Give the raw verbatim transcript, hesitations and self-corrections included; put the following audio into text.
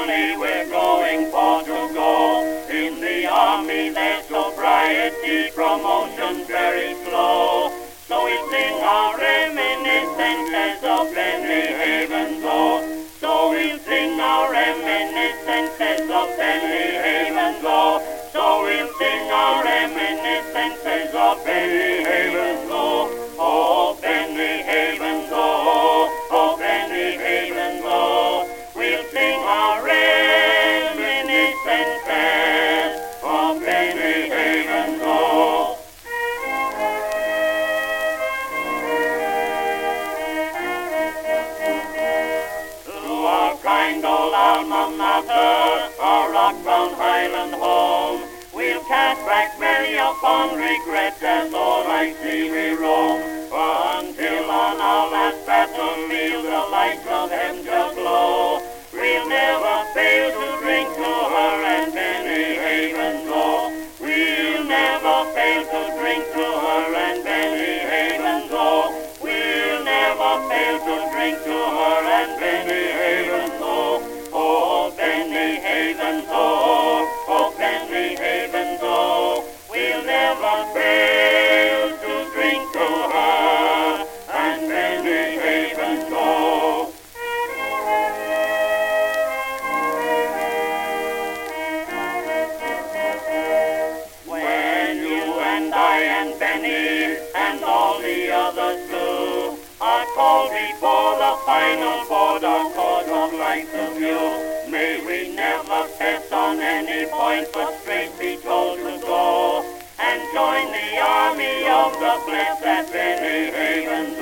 journey we're going for to go. In the army there's sobriety, promotion's very slow. So we sing our reminiscences of Benny Havens, oh. So we'll sing our reminiscences of Benny Havens, oh. So we'll sing our reminiscences of Benny Havens, oh. Oh, Benny Havens, oh. Oh, Benny Havens, oh. We'll sing our reminiscences of Benny Havens, oh. Kind old alma mater, our rock-bound Highland home. We'll cast back many upon regrets as all I see we roam. Until on our last battlefield the lights of heaven shall glow. We'll never fail to drink to her and Benny Havens, oh. We'll never fail to drink to her and Benny Havens, oh. We'll never fail to drink to her and Benny Havens, oh. Oh, Benny Havens, oh. Oh, Benny Havens, oh. We'll never fail to drink to her and Benny Havens, oh. When you and I and Benny and all the others too are called before the final border court of life's review, may we never pass on any point but straight be told to go and join the army of the blessed Benny Havens.